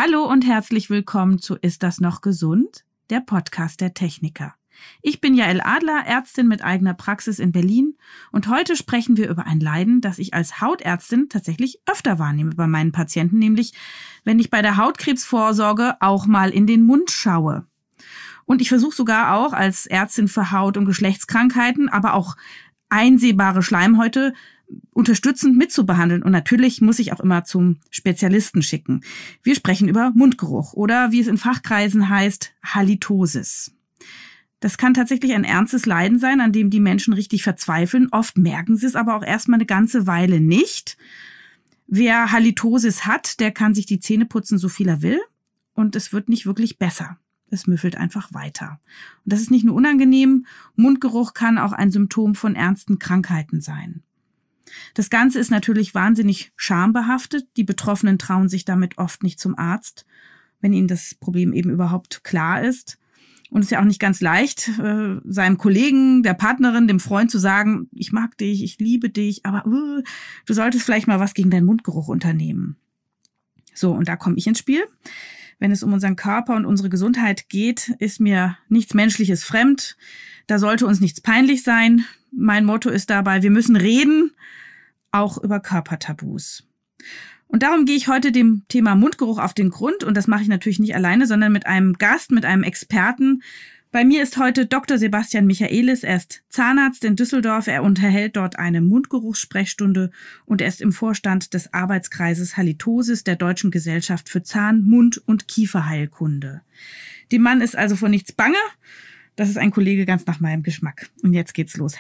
Hallo und herzlich willkommen zu Ist das noch gesund? Der Podcast der Techniker. Ich bin Jael Adler, Ärztin mit eigener Praxis in Berlin und heute sprechen wir über ein Leiden, das ich als Hautärztin tatsächlich öfter wahrnehme bei meinen Patienten, nämlich wenn ich bei der Hautkrebsvorsorge auch mal in den Mund schaue. Und ich versuche sogar auch als Ärztin für Haut- und Geschlechtskrankheiten, aber auch einsehbare Schleimhäute unterstützend mitzubehandeln. Und natürlich muss ich auch immer zum Spezialisten schicken. Wir sprechen über Mundgeruch oder wie es in Fachkreisen heißt, Halitosis. Das kann tatsächlich ein ernstes Leiden sein, an dem die Menschen richtig verzweifeln. Oft merken sie es aber auch erstmal eine ganze Weile nicht. Wer Halitosis hat, der kann sich die Zähne putzen, so viel er will. Und es wird nicht wirklich besser. Es müffelt einfach weiter. Und das ist nicht nur unangenehm. Mundgeruch kann auch ein Symptom von ernsten Krankheiten sein. Das Ganze ist natürlich wahnsinnig schambehaftet. Die Betroffenen trauen sich damit oft nicht zum Arzt, wenn ihnen das Problem eben überhaupt klar ist. Und es ist ja auch nicht ganz leicht, seinem Kollegen, der Partnerin, dem Freund zu sagen, ich mag dich, ich liebe dich, aber du solltest vielleicht mal was gegen deinen Mundgeruch unternehmen. So, und da komme ich ins Spiel. Wenn es um unseren Körper und unsere Gesundheit geht, ist mir nichts Menschliches fremd. Da sollte uns nichts peinlich sein. Mein Motto ist dabei, wir müssen reden, auch über Körpertabus. Und darum gehe ich heute dem Thema Mundgeruch auf den Grund. Und das mache ich natürlich nicht alleine, sondern mit einem Gast, mit einem Experten. Bei mir ist heute Dr. Sebastian Michaelis. Er ist Zahnarzt in Düsseldorf. Er unterhält dort eine Mundgeruchssprechstunde und er ist im Vorstand des Arbeitskreises Halitosis der Deutschen Gesellschaft für Zahn-, Mund- und Kieferheilkunde. Dem Mann ist also vor nichts bange. Das ist ein Kollege ganz nach meinem Geschmack. Und jetzt geht's los.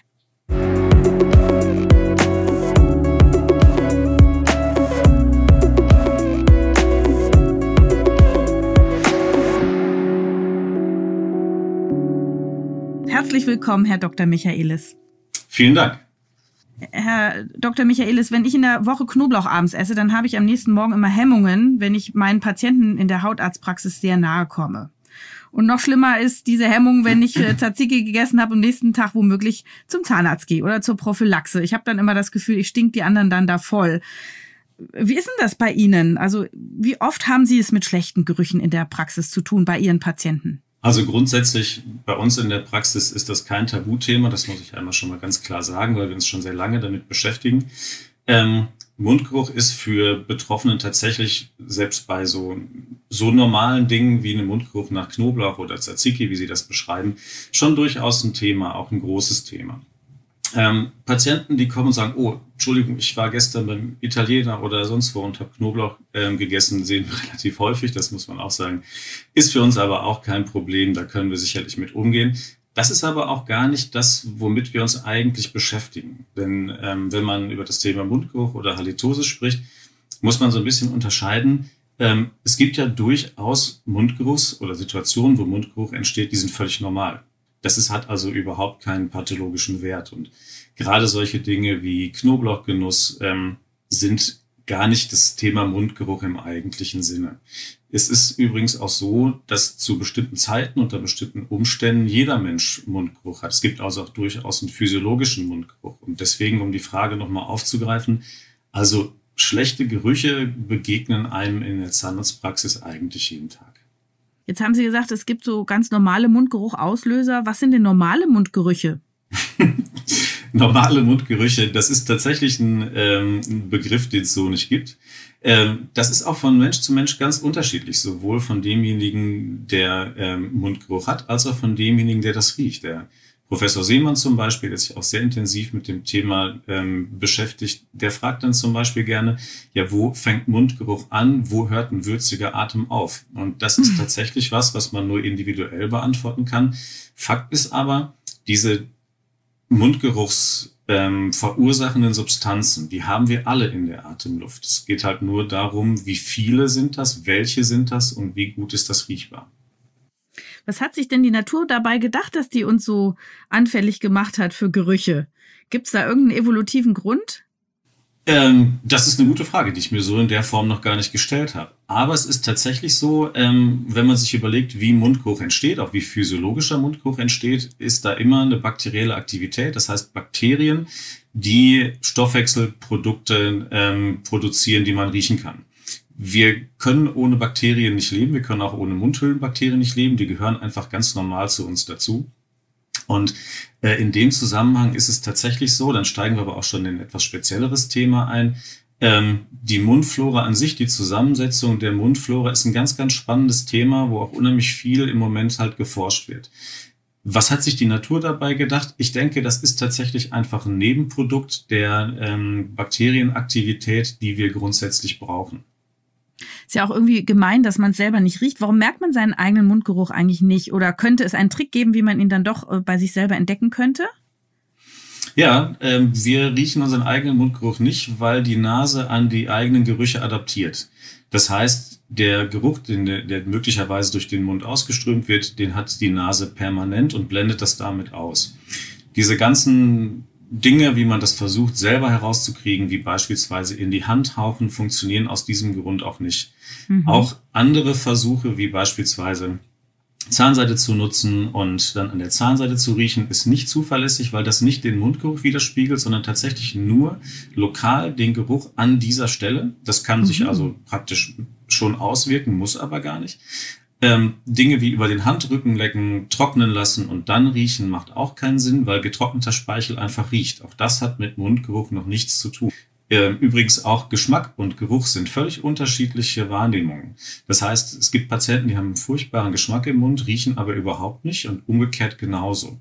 Herzlich willkommen, Herr Dr. Michaelis. Vielen Dank. Herr Dr. Michaelis, wenn ich in der Woche Knoblauch abends esse, dann habe ich am nächsten Morgen immer Hemmungen, wenn ich meinen Patienten in der Hautarztpraxis sehr nahe komme. Und noch schlimmer ist diese Hemmung, wenn ich Tzatziki gegessen habe, am nächsten Tag womöglich zum Zahnarzt gehe oder zur Prophylaxe. Ich habe dann immer das Gefühl, ich stink die anderen dann da voll. Wie ist denn das bei Ihnen? Also wie oft haben Sie es mit schlechten Gerüchen in der Praxis zu tun bei Ihren Patienten? Also grundsätzlich bei uns in der Praxis ist das kein Tabuthema, das muss ich einmal schon mal ganz klar sagen, weil wir uns schon sehr lange damit beschäftigen. Mundgeruch ist für Betroffene tatsächlich, selbst bei so normalen Dingen wie einem Mundgeruch nach Knoblauch oder Tzatziki, wie Sie das beschreiben, schon durchaus ein Thema, auch ein großes Thema. Patienten, die kommen und sagen, oh, Entschuldigung, ich war gestern beim Italiener oder sonst wo und habe Knoblauch gegessen, sehen wir relativ häufig, das muss man auch sagen. Ist für uns aber auch kein Problem, da können wir sicherlich mit umgehen. Das ist aber auch gar nicht das, womit wir uns eigentlich beschäftigen. Denn wenn man über das Thema Mundgeruch oder Halitosis spricht, muss man so ein bisschen unterscheiden. Es gibt ja durchaus Mundgeruchs- oder Situationen, wo Mundgeruch entsteht, die sind völlig normal. Hat also überhaupt keinen pathologischen Wert. Und gerade solche Dinge wie Knoblauchgenuss sind gar nicht das Thema Mundgeruch im eigentlichen Sinne. Es ist übrigens auch so, dass zu bestimmten Zeiten, unter bestimmten Umständen jeder Mensch Mundgeruch hat. Es gibt also auch durchaus einen physiologischen Mundgeruch. Und deswegen, um die Frage nochmal aufzugreifen, also schlechte Gerüche begegnen einem in der Zahnarztpraxis eigentlich jeden Tag. Jetzt haben Sie gesagt, es gibt so ganz normale Mundgeruchauslöser. Was sind denn normale Mundgerüche? Normale Mundgerüche, das ist tatsächlich ein Begriff, den es so nicht gibt. Das ist auch von Mensch zu Mensch ganz unterschiedlich, sowohl von demjenigen, der Mundgeruch hat, als auch von demjenigen, der das riecht. Der Professor Seemann zum Beispiel, der sich auch sehr intensiv mit dem Thema beschäftigt, der fragt dann zum Beispiel gerne, ja, wo fängt Mundgeruch an, wo hört ein würziger Atem auf? Und das ist tatsächlich was man nur individuell beantworten kann. Fakt ist aber, diese Mundgeruchs verursachenden Substanzen, die haben wir alle in der Atemluft. Es geht halt nur darum, wie viele sind das, welche sind das und wie gut ist das riechbar. Was hat sich denn die Natur dabei gedacht, dass die uns so anfällig gemacht hat für Gerüche? Gibt es da irgendeinen evolutiven Grund? Das ist eine gute Frage, die ich mir so in der Form noch gar nicht gestellt habe. Aber es ist tatsächlich so, wenn man sich überlegt, wie Mundgeruch entsteht, auch wie physiologischer Mundgeruch entsteht, ist da immer eine bakterielle Aktivität. Das heißt Bakterien, die Stoffwechselprodukte produzieren, die man riechen kann. Wir können ohne Bakterien nicht leben, wir können auch ohne Mundhöhlenbakterien nicht leben, die gehören einfach ganz normal zu uns dazu. Und in dem Zusammenhang ist es tatsächlich so, dann steigen wir aber auch schon in ein etwas spezielleres Thema ein. Die Mundflora an sich, die Zusammensetzung der Mundflora ist ein ganz, ganz spannendes Thema, wo auch unheimlich viel im Moment halt geforscht wird. Was hat sich die Natur dabei gedacht? Ich denke, das ist tatsächlich einfach ein Nebenprodukt der Bakterienaktivität, die wir grundsätzlich brauchen. Ist ja auch irgendwie gemein, dass man es selber nicht riecht. Warum merkt man seinen eigenen Mundgeruch eigentlich nicht? Oder könnte es einen Trick geben, wie man ihn dann doch bei sich selber entdecken könnte? Ja, wir riechen unseren eigenen Mundgeruch nicht, weil die Nase an die eigenen Gerüche adaptiert. Das heißt, der Geruch, der möglicherweise durch den Mund ausgeströmt wird, den hat die Nase permanent und blendet das damit aus. Diese ganzen Dinge, wie man das versucht, selber herauszukriegen, wie beispielsweise in die Hand hauchen, funktionieren aus diesem Grund auch nicht. Auch andere Versuche, wie beispielsweise Zahnseide zu nutzen und dann an der Zahnseide zu riechen, ist nicht zuverlässig, weil das nicht den Mundgeruch widerspiegelt, sondern tatsächlich nur lokal den Geruch an dieser Stelle. Das kann sich also praktisch schon auswirken, muss aber gar nicht. Dinge wie über den Handrücken lecken, trocknen lassen und dann riechen macht auch keinen Sinn, weil getrockneter Speichel einfach riecht. Auch das hat mit Mundgeruch noch nichts zu tun. Übrigens auch Geschmack und Geruch sind völlig unterschiedliche Wahrnehmungen. Das heißt, es gibt Patienten, die haben einen furchtbaren Geschmack im Mund, riechen aber überhaupt nicht und umgekehrt genauso.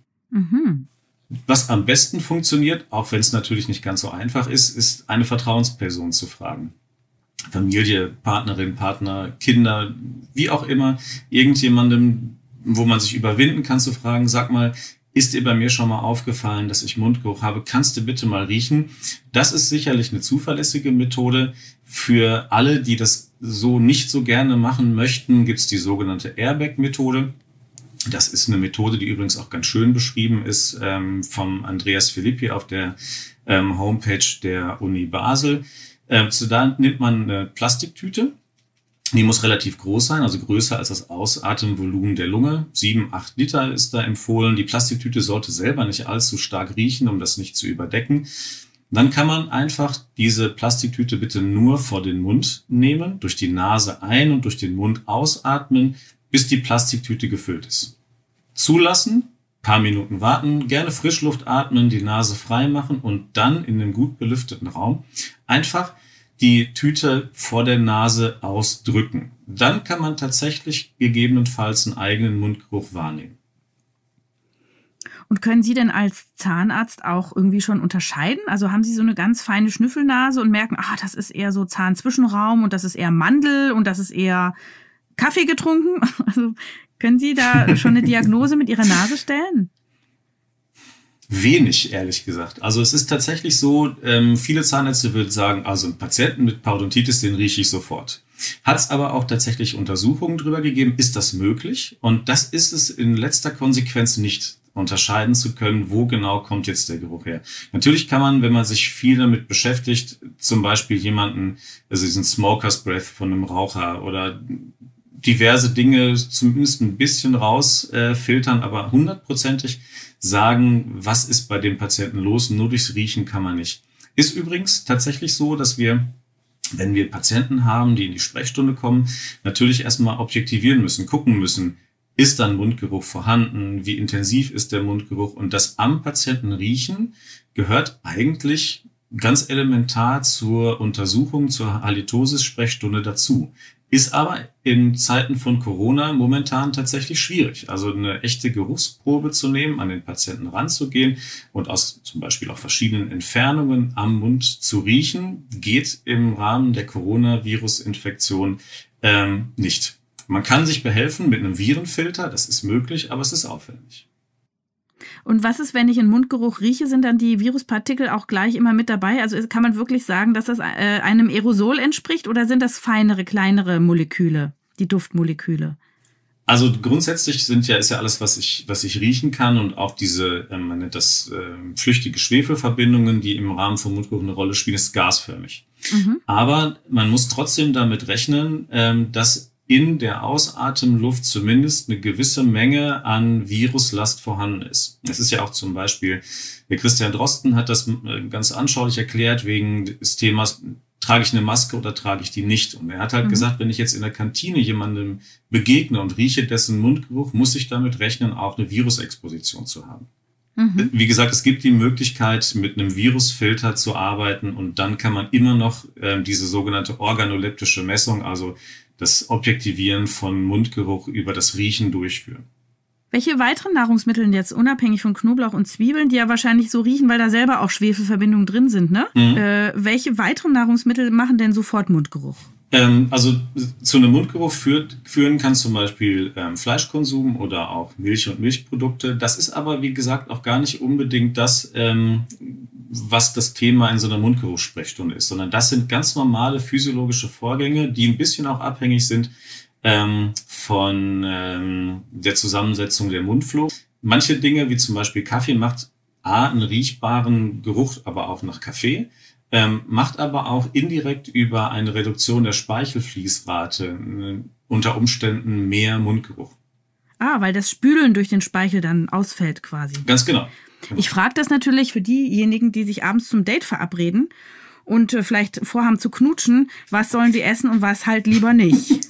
Was am besten funktioniert, auch wenn es natürlich nicht ganz so einfach ist eine Vertrauensperson zu fragen. Familie, Partnerin, Partner, Kinder, wie auch immer, irgendjemandem, wo man sich überwinden kann zu fragen, sag mal, ist dir bei mir schon mal aufgefallen, dass ich Mundgeruch habe? Kannst du bitte mal riechen? Das ist sicherlich eine zuverlässige Methode. Für alle, die das so nicht so gerne machen möchten, gibt es die sogenannte Airbag-Methode. Das ist eine Methode, die übrigens auch ganz schön beschrieben ist vom Andreas Filippi auf der Homepage der Uni Basel. Da nimmt man eine Plastiktüte. Die muss relativ groß sein, also größer als das Ausatemvolumen der Lunge. 7-8 Liter ist da empfohlen. Die Plastiktüte sollte selber nicht allzu stark riechen, um das nicht zu überdecken. Dann kann man einfach diese Plastiktüte bitte nur vor den Mund nehmen, durch die Nase ein- und durch den Mund ausatmen, bis die Plastiktüte gefüllt ist. Zulassen, paar Minuten warten, gerne Frischluft atmen, die Nase frei machen und dann in einem gut belüfteten Raum einfach die Tüte vor der Nase ausdrücken. Dann kann man tatsächlich gegebenenfalls einen eigenen Mundgeruch wahrnehmen. Und können Sie denn als Zahnarzt auch irgendwie schon unterscheiden? Also haben Sie so eine ganz feine Schnüffelnase und merken, das ist eher so Zahnzwischenraum und das ist eher Mandel und das ist eher Kaffee getrunken? Also können Sie da schon eine Diagnose mit Ihrer Nase stellen? Wenig, ehrlich gesagt. Also es ist tatsächlich so, viele Zahnärzte würden sagen, also einen Patienten mit Parodontitis, den rieche ich sofort. Hat es aber auch tatsächlich Untersuchungen drüber gegeben, ist das möglich? Und das ist es in letzter Konsequenz nicht, unterscheiden zu können, wo genau kommt jetzt der Geruch her. Natürlich kann man, wenn man sich viel damit beschäftigt, zum Beispiel jemanden, also diesen Smoker's Breath von einem Raucher oder diverse Dinge zumindest ein bisschen rausfiltern, aber 100%ig sagen, was ist bei dem Patienten los, nur durchs Riechen kann man nicht. Ist übrigens tatsächlich so, dass wir, wenn wir Patienten haben, die in die Sprechstunde kommen, natürlich erstmal objektivieren müssen, gucken müssen, ist da ein Mundgeruch vorhanden, wie intensiv ist der Mundgeruch und das am Patienten riechen gehört eigentlich ganz elementar zur Untersuchung, zur Halitosis-Sprechstunde dazu. Ist aber in Zeiten von Corona momentan tatsächlich schwierig. Also eine echte Geruchsprobe zu nehmen, an den Patienten ranzugehen und aus zum Beispiel auch verschiedenen Entfernungen am Mund zu riechen, geht im Rahmen der Coronavirus-Infektion nicht. Man kann sich behelfen mit einem Virenfilter, das ist möglich, aber es ist aufwendig. Und was ist, wenn ich einen Mundgeruch rieche, sind dann die Viruspartikel auch gleich immer mit dabei? Also kann man wirklich sagen, dass das einem Aerosol entspricht oder sind das feinere, kleinere Moleküle, die Duftmoleküle? Also grundsätzlich ist ja alles, was ich riechen kann und auch diese, man nennt das flüchtige Schwefelverbindungen, die im Rahmen von Mundgeruch eine Rolle spielen, ist gasförmig. Aber man muss trotzdem damit rechnen, dass in der Ausatemluft zumindest eine gewisse Menge an Viruslast vorhanden ist. Es ist ja auch zum Beispiel, der Christian Drosten hat das ganz anschaulich erklärt, wegen des Themas trage ich eine Maske oder trage ich die nicht? Und er hat halt gesagt, wenn ich jetzt in der Kantine jemandem begegne und rieche dessen Mundgeruch, muss ich damit rechnen, auch eine Virusexposition zu haben. Wie gesagt, es gibt die Möglichkeit, mit einem Virusfilter zu arbeiten und dann kann man immer noch diese sogenannte organoleptische Messung, also das Objektivieren von Mundgeruch über das Riechen durchführen. Welche weiteren Nahrungsmittel jetzt unabhängig von Knoblauch und Zwiebeln, die ja wahrscheinlich so riechen, weil da selber auch Schwefelverbindungen drin sind, ne? Welche weiteren Nahrungsmittel machen denn sofort Mundgeruch? Also zu einem Mundgeruch führen kann zum Beispiel Fleischkonsum oder auch Milch und Milchprodukte. Das ist aber, wie gesagt, auch gar nicht unbedingt das, was das Thema in so einer Mundgeruchssprechstunde ist, sondern das sind ganz normale physiologische Vorgänge, die ein bisschen auch abhängig sind von der Zusammensetzung der Mundflora. Manche Dinge, wie zum Beispiel Kaffee, macht einen riechbaren Geruch, aber auch nach Kaffee. Macht aber auch indirekt über eine Reduktion der Speichelfließrate unter Umständen mehr Mundgeruch. Weil das Spülen durch den Speichel dann ausfällt quasi. Ganz genau. Ich frage das natürlich für diejenigen, die sich abends zum Date verabreden und vielleicht vorhaben zu knutschen. Was sollen sie essen und was halt lieber nicht?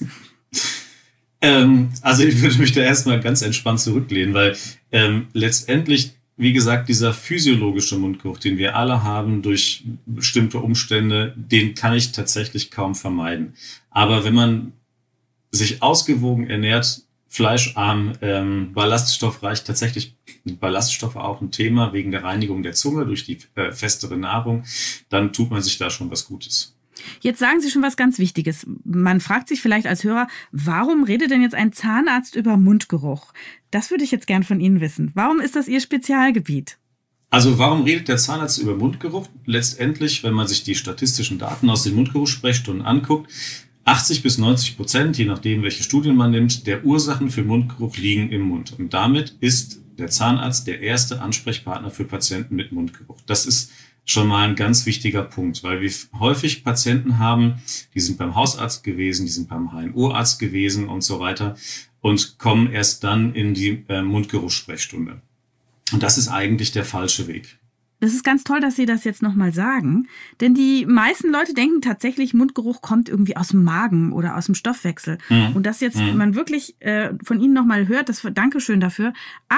Also ich würde mich da erstmal ganz entspannt zurücklehnen, weil letztendlich, wie gesagt, dieser physiologische Mundgeruch, den wir alle haben durch bestimmte Umstände, den kann ich tatsächlich kaum vermeiden. Aber wenn man sich ausgewogen ernährt, fleischarm, ballaststoffreich, tatsächlich Ballaststoffe auch ein Thema wegen der Reinigung der Zunge durch die festere Nahrung, dann tut man sich da schon was Gutes. Jetzt sagen Sie schon was ganz Wichtiges. Man fragt sich vielleicht als Hörer, warum redet denn jetzt ein Zahnarzt über Mundgeruch? Das würde ich jetzt gern von Ihnen wissen. Warum ist das Ihr Spezialgebiet? Also warum redet der Zahnarzt über Mundgeruch? Letztendlich, wenn man sich die statistischen Daten aus den Mundgeruchssprechstunden anguckt, 80-90%, je nachdem, welche Studien man nimmt, der Ursachen für Mundgeruch liegen im Mund. Und damit ist der Zahnarzt der erste Ansprechpartner für Patienten mit Mundgeruch. Das ist schon mal ein ganz wichtiger Punkt, weil wir häufig Patienten haben, die sind beim Hausarzt gewesen, die sind beim HNO-Arzt gewesen und so weiter und kommen erst dann in die Mundgeruchssprechstunde. Und das ist eigentlich der falsche Weg. Das ist ganz toll, dass Sie das jetzt nochmal sagen, denn die meisten Leute denken tatsächlich, Mundgeruch kommt irgendwie aus dem Magen oder aus dem Stoffwechsel. Und dass jetzt man wirklich von Ihnen nochmal hört, Dankeschön dafür,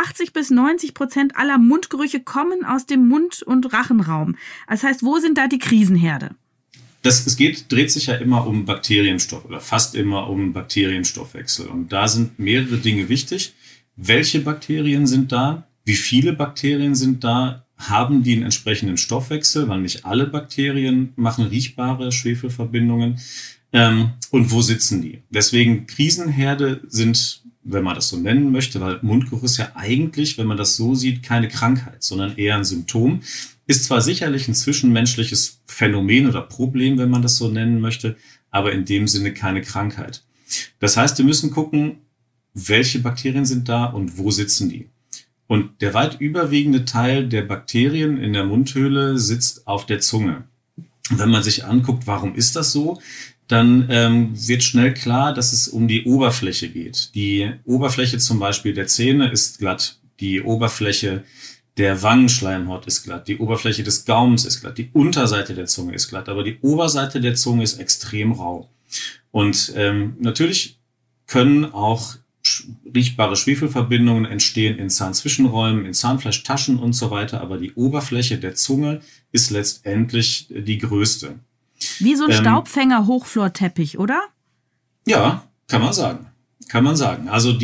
80-90% aller Mundgerüche kommen aus dem Mund- und Rachenraum. Das heißt, wo sind da die Krisenherde? Dreht sich ja immer um Bakterienstoff oder fast immer um Bakterienstoffwechsel. Und da sind mehrere Dinge wichtig. Welche Bakterien sind da? Wie viele Bakterien sind da? Haben die einen entsprechenden Stoffwechsel, weil nicht alle Bakterien machen riechbare Schwefelverbindungen. Und wo sitzen die? Deswegen Krisenherde sind, wenn man das so nennen möchte, weil Mundgeruch ist ja eigentlich, wenn man das so sieht, keine Krankheit, sondern eher ein Symptom. Ist zwar sicherlich ein zwischenmenschliches Phänomen oder Problem, wenn man das so nennen möchte, aber in dem Sinne keine Krankheit. Das heißt, wir müssen gucken, welche Bakterien sind da und wo sitzen die? Und der weit überwiegende Teil der Bakterien in der Mundhöhle sitzt auf der Zunge. Wenn man sich anguckt, warum ist das so, dann wird schnell klar, dass es um die Oberfläche geht. Die Oberfläche zum Beispiel der Zähne ist glatt, die Oberfläche der Wangenschleimhaut ist glatt, die Oberfläche des Gaumens ist glatt, die Unterseite der Zunge ist glatt, aber die Oberseite der Zunge ist extrem rau. Und natürlich können auch riechbare Schwefelverbindungen entstehen in Zahnzwischenräumen, in Zahnfleischtaschen und so weiter, aber die Oberfläche der Zunge ist letztendlich die größte. Wie so ein Staubfänger-Hochflorteppich, oder? Ja, kann man sagen. Also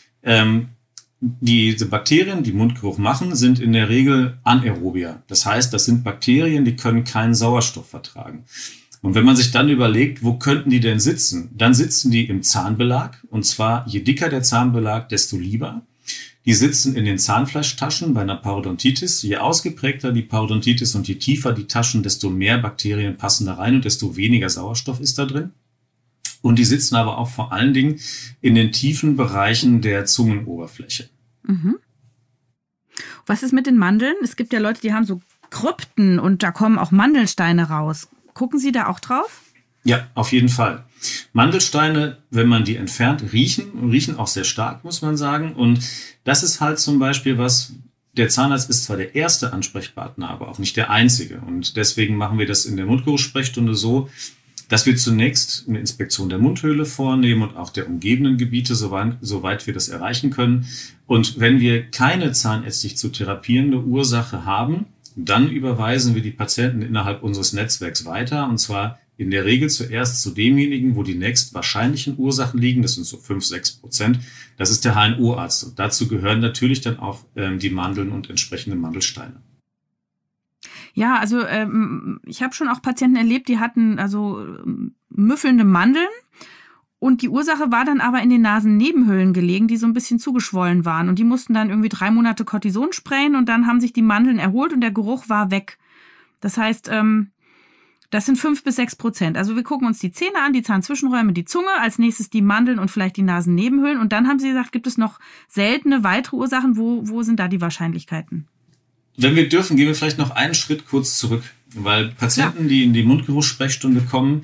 diese Bakterien, die Mundgeruch machen, sind in der Regel Anaerobia. Das heißt, das sind Bakterien, die können keinen Sauerstoff vertragen. Und wenn man sich dann überlegt, wo könnten die denn sitzen? Dann sitzen die im Zahnbelag. Und zwar, je dicker der Zahnbelag, desto lieber. Die sitzen in den Zahnfleischtaschen bei einer Parodontitis. Je ausgeprägter die Parodontitis und je tiefer die Taschen, desto mehr Bakterien passen da rein und desto weniger Sauerstoff ist da drin. Und die sitzen aber auch vor allen Dingen in den tiefen Bereichen der Zungenoberfläche. Was ist mit den Mandeln? Es gibt ja Leute, die haben so Krypten und da kommen auch Mandelsteine raus. Gucken Sie da auch drauf? Ja, auf jeden Fall. Mandelsteine, wenn man die entfernt, riechen auch sehr stark, muss man sagen. Und das ist halt zum Beispiel was, der Zahnarzt ist zwar der erste Ansprechpartner, aber auch nicht der einzige. Und deswegen machen wir das in der Mundgeruchssprechstunde so, dass wir zunächst eine Inspektion der Mundhöhle vornehmen und auch der umgebenden Gebiete, soweit wir das erreichen können. Und wenn wir keine zahnärztlich zu therapierende Ursache haben, dann überweisen wir die Patienten innerhalb unseres Netzwerks weiter, und zwar in der Regel zuerst zu demjenigen, wo die nächst wahrscheinlichen Ursachen liegen. Das sind so 5-6%. Das ist der HNO-Arzt. Und dazu gehören natürlich dann auch die Mandeln und entsprechende Mandelsteine. Ja, also ich habe schon auch Patienten erlebt, die hatten also müffelnde Mandeln und die Ursache war dann aber in den Nasennebenhöhlen gelegen, die so ein bisschen zugeschwollen waren und die mussten dann irgendwie 3 Monate Cortison sprayen und dann haben sich die Mandeln erholt und der Geruch war weg. Das heißt, das sind 5-6%. Also wir gucken uns die Zähne an, die Zahnzwischenräume, die Zunge, als nächstes die Mandeln und vielleicht die Nasennebenhöhlen und dann haben sie gesagt, gibt es noch seltene weitere Ursachen, wo sind da die Wahrscheinlichkeiten? Wenn wir dürfen, gehen wir vielleicht noch einen Schritt kurz zurück, weil Patienten, die in die Mundgeruchssprechstunde kommen,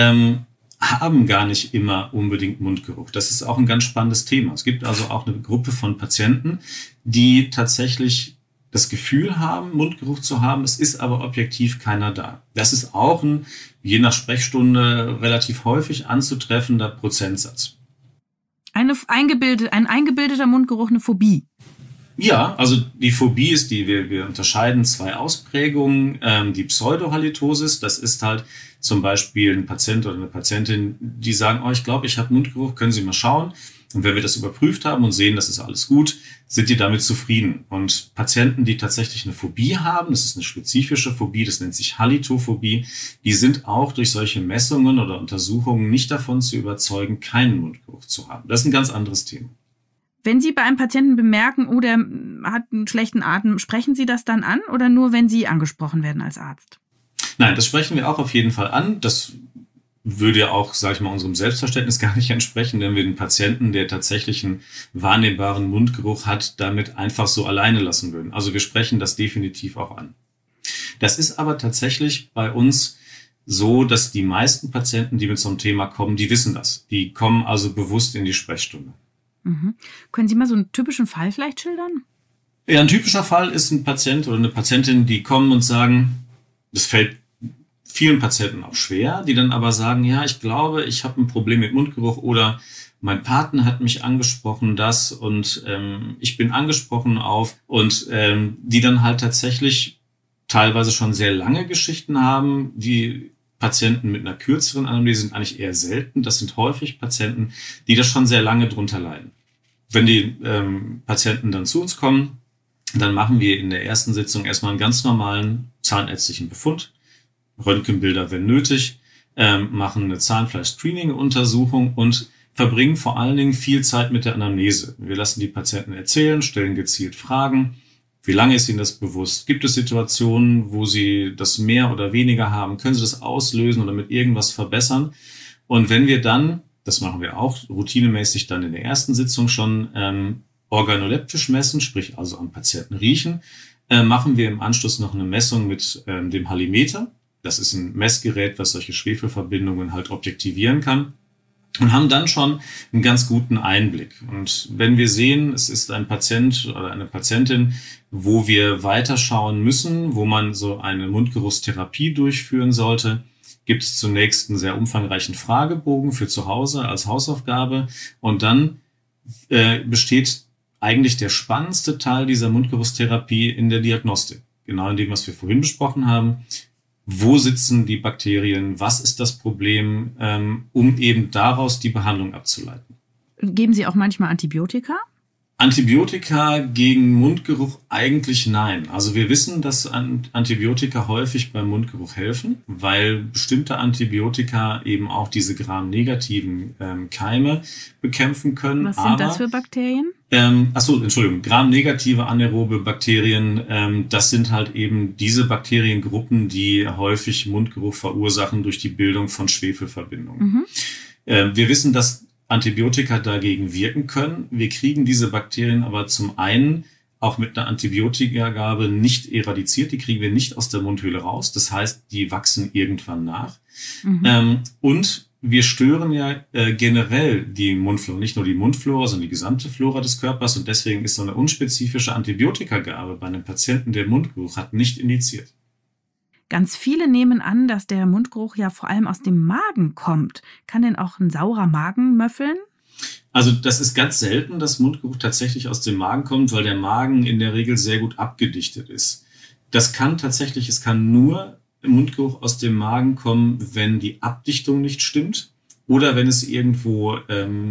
haben gar nicht immer unbedingt Mundgeruch. Das ist auch ein ganz spannendes Thema. Es gibt also auch eine Gruppe von Patienten, die tatsächlich das Gefühl haben, Mundgeruch zu haben, es ist aber objektiv keiner da. Das ist auch ein, je nach Sprechstunde, relativ häufig anzutreffender Prozentsatz. Ein eingebildeter Mundgeruch, eine Phobie. Ja, also die Phobie ist wir unterscheiden 2 Ausprägungen. Die Pseudohalitosis, das ist halt zum Beispiel ein Patient oder eine Patientin, die sagen, ich glaube, ich habe Mundgeruch, können Sie mal schauen. Und wenn wir das überprüft haben und sehen, das ist alles gut, sind die damit zufrieden. Und Patienten, die tatsächlich eine Phobie haben, das ist eine spezifische Phobie, das nennt sich Halitophobie, die sind auch durch solche Messungen oder Untersuchungen nicht davon zu überzeugen, keinen Mundgeruch zu haben. Das ist ein ganz anderes Thema. Wenn Sie bei einem Patienten bemerken, der hat einen schlechten Atem, sprechen Sie das dann an oder nur, wenn Sie angesprochen werden als Arzt? Nein, das sprechen wir auch auf jeden Fall an. Das würde ja auch, sage ich mal, unserem Selbstverständnis gar nicht entsprechen, wenn wir den Patienten, der tatsächlich einen wahrnehmbaren Mundgeruch hat, damit einfach so alleine lassen würden. Also wir sprechen das definitiv auch an. Das ist aber tatsächlich bei uns so, dass die meisten Patienten, die mit so einem Thema kommen, die wissen das. Die kommen also bewusst in die Sprechstunde. Mhm. Können Sie mal so einen typischen Fall vielleicht schildern? Ja, ein typischer Fall ist ein Patient oder eine Patientin, die kommen und sagen, das fällt vielen Patienten auch schwer, die dann aber sagen, ja, ich glaube, ich habe ein Problem mit Mundgeruch oder mein Partner hat mich angesprochen, das und ich bin angesprochen auf und die dann halt tatsächlich teilweise schon sehr lange Geschichten haben. Die Patienten mit einer kürzeren Anamnese sind eigentlich eher selten. Das sind häufig Patienten, die das schon sehr lange drunter leiden. Wenn die Patienten dann zu uns kommen, dann machen wir in der ersten Sitzung erstmal einen ganz normalen zahnärztlichen Befund, Röntgenbilder, wenn nötig, machen eine Zahnfleisch-Screening-Untersuchung und verbringen vor allen Dingen viel Zeit mit der Anamnese. Wir lassen die Patienten erzählen, stellen gezielt Fragen. Wie lange ist Ihnen das bewusst? Gibt es Situationen, wo Sie das mehr oder weniger haben? Können Sie das auslösen oder mit irgendwas verbessern? Und wenn wir dann, das machen wir auch routinemäßig dann in der ersten Sitzung schon, organoleptisch messen, sprich also am Patienten riechen, machen wir im Anschluss noch eine Messung mit dem Halimeter. Das ist ein Messgerät, was solche Schwefelverbindungen halt objektivieren kann. Und haben dann schon einen ganz guten Einblick. Und wenn wir sehen, es ist ein Patient oder eine Patientin, wo wir weiterschauen müssen, wo man so eine Mundgeruchstherapie durchführen sollte, gibt es zunächst einen sehr umfangreichen Fragebogen für zu Hause als Hausaufgabe. Und dann besteht eigentlich der spannendste Teil dieser Mundgeruchstherapie in der Diagnostik. Genau in dem, was wir vorhin besprochen haben. Wo sitzen die Bakterien? Was ist das Problem, um eben daraus die Behandlung abzuleiten? Geben Sie auch manchmal Antibiotika? Antibiotika gegen Mundgeruch eigentlich nein. Also wir wissen, dass Antibiotika häufig beim Mundgeruch helfen, weil bestimmte Antibiotika eben auch diese gramnegativen Keime bekämpfen können. Was sind das für Bakterien? Gramnegative anaerobe Bakterien, das sind halt eben diese Bakteriengruppen, die häufig Mundgeruch verursachen durch die Bildung von Schwefelverbindungen. Mhm. Wir wissen, dass Antibiotika dagegen wirken können. Wir kriegen diese Bakterien aber zum einen auch mit einer Antibiotikagabe nicht eradiziert. Die kriegen wir nicht aus der Mundhöhle raus. Das heißt, die wachsen irgendwann nach. Mhm. Und wir stören ja generell die Mundflora, nicht nur die Mundflora, sondern die gesamte Flora des Körpers. Und deswegen ist so eine unspezifische Antibiotikagabe bei einem Patienten, der Mundgeruch hat, nicht indiziert. Ganz viele nehmen an, dass der Mundgeruch ja vor allem aus dem Magen kommt. Kann denn auch ein saurer Magen möffeln? Also das ist ganz selten, dass Mundgeruch tatsächlich aus dem Magen kommt, weil der Magen in der Regel sehr gut abgedichtet ist. Es kann nur Mundgeruch aus dem Magen kommen, wenn die Abdichtung nicht stimmt oder wenn es irgendwo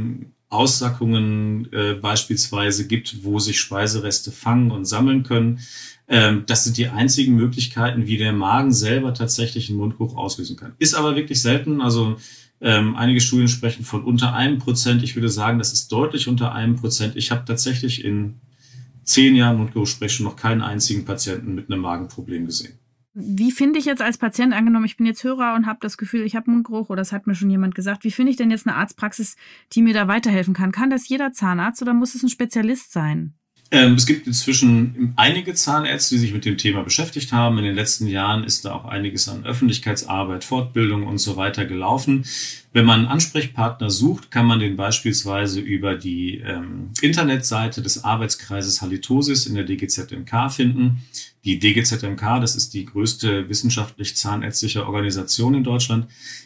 Aussackungen beispielsweise gibt, wo sich Speisereste fangen und sammeln können. Das sind die einzigen Möglichkeiten, wie der Magen selber tatsächlich einen Mundgeruch auslösen kann. Ist aber wirklich selten. Also einige Studien sprechen von unter 1%. Ich würde sagen, das ist deutlich unter 1%. Ich habe tatsächlich in 10 Jahren Mundgeruchssprechung noch keinen einzigen Patienten mit einem Magenproblem gesehen. Wie finde ich jetzt als Patient, angenommen, ich bin jetzt Hörer und habe das Gefühl, ich habe Mundgeruch oder das hat mir schon jemand gesagt, wie finde ich denn jetzt eine Arztpraxis, die mir da weiterhelfen kann? Kann das jeder Zahnarzt oder muss es ein Spezialist sein? Es gibt inzwischen einige Zahnärzte, die sich mit dem Thema beschäftigt haben. In den letzten Jahren ist da auch einiges an Öffentlichkeitsarbeit, Fortbildung und so weiter gelaufen. Wenn man einen Ansprechpartner sucht, kann man den beispielsweise über die Internetseite des Arbeitskreises Halitosis in der DGZMK finden. Die DGZMK, das ist die größte wissenschaftlich-zahnärztliche Organisation in Deutschland.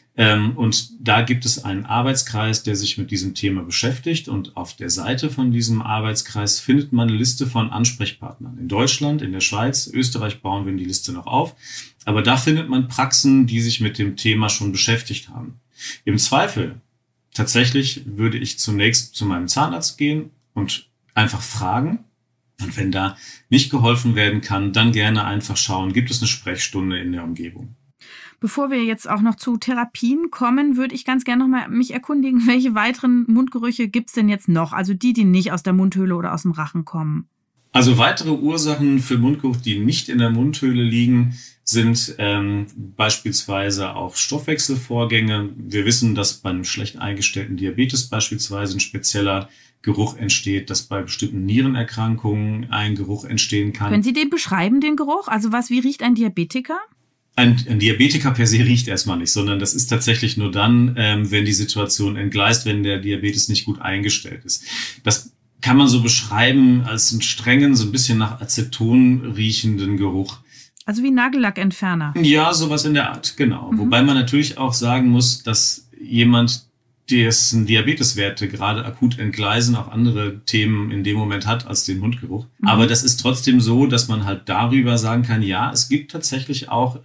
Und da gibt es einen Arbeitskreis, der sich mit diesem Thema beschäftigt. Und auf der Seite von diesem Arbeitskreis findet man eine Liste von Ansprechpartnern. In Deutschland, in der Schweiz, Österreich bauen wir die Liste noch auf. Aber da findet man Praxen, die sich mit dem Thema schon beschäftigt haben. Im Zweifel, tatsächlich würde ich zunächst zu meinem Zahnarzt gehen und einfach fragen. Und wenn da nicht geholfen werden kann, dann gerne einfach schauen, gibt es eine Sprechstunde in der Umgebung. Bevor wir jetzt auch noch zu Therapien kommen, würde ich ganz gerne noch mal mich erkundigen, welche weiteren Mundgerüche gibt es denn jetzt noch? Also die nicht aus der Mundhöhle oder aus dem Rachen kommen. Also weitere Ursachen für Mundgeruch, die nicht in der Mundhöhle liegen, sind beispielsweise auch Stoffwechselvorgänge. Wir wissen, dass bei einem schlecht eingestellten Diabetes beispielsweise ein spezieller Geruch entsteht, dass bei bestimmten Nierenerkrankungen ein Geruch entstehen kann. Können Sie den beschreiben, den Geruch? Also wie riecht ein Diabetiker? Ein Diabetiker per se riecht erstmal nicht, sondern das ist tatsächlich nur dann, wenn die Situation entgleist, wenn der Diabetes nicht gut eingestellt ist. Das kann man so beschreiben als einen strengen, so ein bisschen nach Aceton riechenden Geruch. Also wie Nagellackentferner. Ja, sowas in der Art, genau. Wobei man natürlich auch sagen muss, dass jemand, dessen Diabeteswerte gerade akut entgleisen, auch andere Themen in dem Moment hat als den Mundgeruch. Aber das ist trotzdem so, dass man halt darüber sagen kann, ja, es gibt tatsächlich auch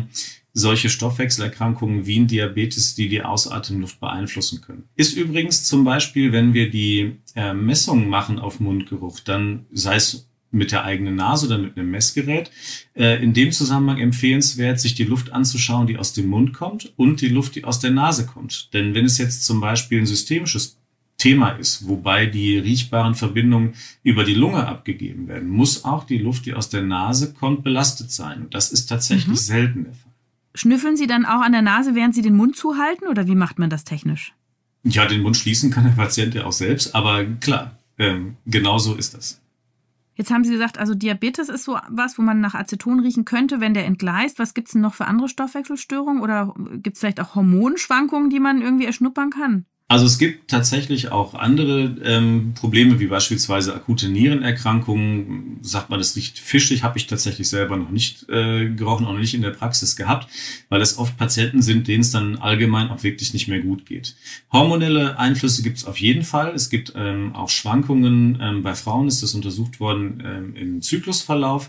solche Stoffwechselerkrankungen wie ein Diabetes, die die Ausatemluft beeinflussen können. Ist übrigens zum Beispiel, wenn wir die Messungen machen auf Mundgeruch, dann sei es mit der eigenen Nase oder mit einem Messgerät, in dem Zusammenhang empfehlenswert, sich die Luft anzuschauen, die aus dem Mund kommt und die Luft, die aus der Nase kommt. Denn wenn es jetzt zum Beispiel ein systemisches Thema ist, wobei die riechbaren Verbindungen über die Lunge abgegeben werden, muss auch die Luft, die aus der Nase kommt, belastet sein. Und das ist tatsächlich selten der Fall. Schnüffeln Sie dann auch an der Nase, während Sie den Mund zuhalten, oder wie macht man das technisch? Ja, den Mund schließen kann der Patient ja auch selbst, aber klar, genau so ist das. Jetzt haben Sie gesagt, also Diabetes ist so was, wo man nach Aceton riechen könnte, wenn der entgleist. Was gibt es denn noch für andere Stoffwechselstörungen? Oder gibt es vielleicht auch Hormonschwankungen, die man irgendwie erschnuppern kann? Also es gibt tatsächlich auch andere Probleme, wie beispielsweise akute Nierenerkrankungen. Sagt man, das riecht fischig, habe ich tatsächlich selber noch nicht gerochen, auch noch nicht in der Praxis gehabt, weil es oft Patienten sind, denen es dann allgemein auch wirklich nicht mehr gut geht. Hormonelle Einflüsse gibt es auf jeden Fall. Es gibt auch Schwankungen. Bei Frauen ist das untersucht worden im Zyklusverlauf.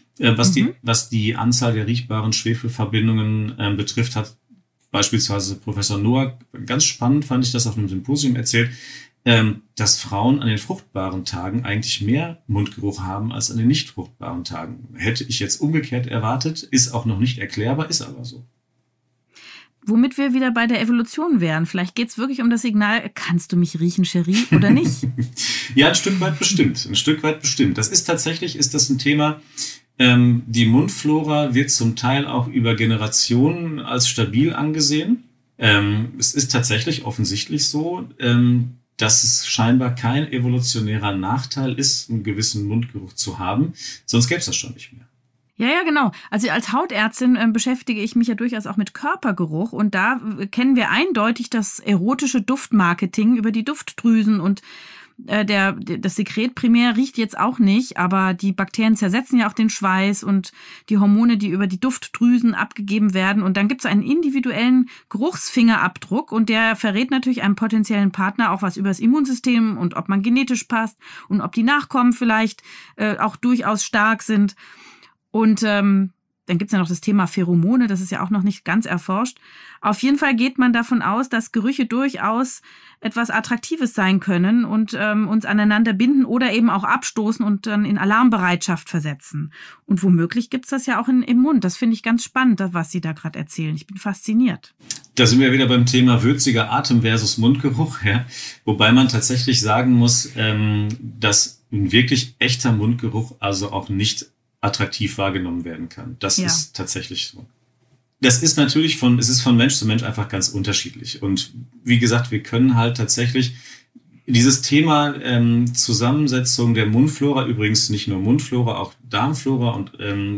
Was die Anzahl der riechbaren Schwefelverbindungen betrifft, hat beispielsweise Professor Noack, ganz spannend fand ich das auf einem Symposium erzählt, dass Frauen an den fruchtbaren Tagen eigentlich mehr Mundgeruch haben als an den nicht fruchtbaren Tagen. Hätte ich jetzt umgekehrt erwartet, ist auch noch nicht erklärbar, ist aber so. Womit wir wieder bei der Evolution wären. Vielleicht geht es wirklich um das Signal, kannst du mich riechen, Cherie, oder nicht? Ja, ein Stück weit bestimmt. Das ist tatsächlich, ein Thema. Die Mundflora wird zum Teil auch über Generationen als stabil angesehen. Es ist tatsächlich offensichtlich so, dass es scheinbar kein evolutionärer Nachteil ist, einen gewissen Mundgeruch zu haben. Sonst gäbe es das schon nicht mehr. Ja, genau. Also als Hautärztin beschäftige ich mich ja durchaus auch mit Körpergeruch und da kennen wir eindeutig das erotische Duftmarketing über die Duftdrüsen und das Sekret primär riecht jetzt auch nicht, aber die Bakterien zersetzen ja auch den Schweiß und die Hormone, die über die Duftdrüsen abgegeben werden. Und dann gibt es einen individuellen Geruchsfingerabdruck und der verrät natürlich einem potenziellen Partner auch was über das Immunsystem und ob man genetisch passt und ob die Nachkommen vielleicht auch durchaus stark sind. Und dann gibt's ja noch das Thema Pheromone, das ist ja auch noch nicht ganz erforscht. Auf jeden Fall geht man davon aus, dass Gerüche durchaus etwas Attraktives sein können und uns aneinander binden oder eben auch abstoßen und dann in Alarmbereitschaft versetzen. Und womöglich gibt's das ja auch im Mund. Das finde ich ganz spannend, was Sie da gerade erzählen. Ich bin fasziniert. Da sind wir wieder beim Thema würziger Atem versus Mundgeruch. Ja? Wobei man tatsächlich sagen muss, dass ein wirklich echter Mundgeruch also auch nicht attraktiv wahrgenommen werden kann. Das ist tatsächlich so. Das ist natürlich von Mensch zu Mensch einfach ganz unterschiedlich. Und wie gesagt, wir können halt tatsächlich dieses Thema Zusammensetzung der Mundflora, übrigens nicht nur Mundflora, auch Darmflora und